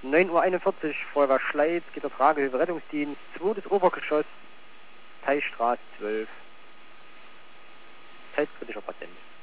9:41 Uhr, Feuerwehr Schleiz, Gittertragehilfe, Rettungsdienst, 2. Obergeschoss, Teichstraße 12. Teilkritischer Patient.